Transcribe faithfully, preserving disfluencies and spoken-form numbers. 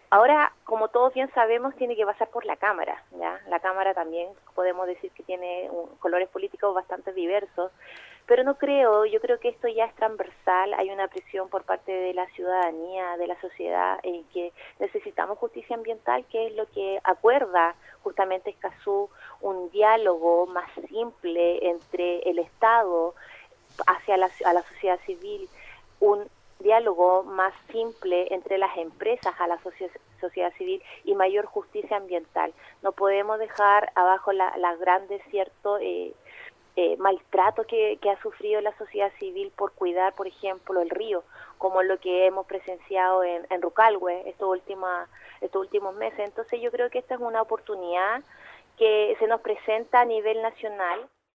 Ahora, como todos bien sabemos, tiene que pasar por la Cámara, ¿ya? La Cámara también podemos decir que tiene un, colores políticos bastante diversos, pero no creo, yo creo que esto ya es transversal, hay una presión por parte de la ciudadanía, de la sociedad, en que necesitamos justicia ambiental, que es lo que acuerda justamente Escazú, un diálogo más simple entre el Estado hacia la, a la sociedad civil, un diálogo más simple entre las empresas a la socia sociedad civil y mayor justicia ambiental. No podemos dejar abajo la, la gran desierto, eh, eh, maltrato que, que ha sufrido la sociedad civil por cuidar, por ejemplo, el río, como lo que hemos presenciado en, en Rucalhue estos, última, estos últimos meses. Entonces yo creo que esta es una oportunidad que se nos presenta a nivel nacional.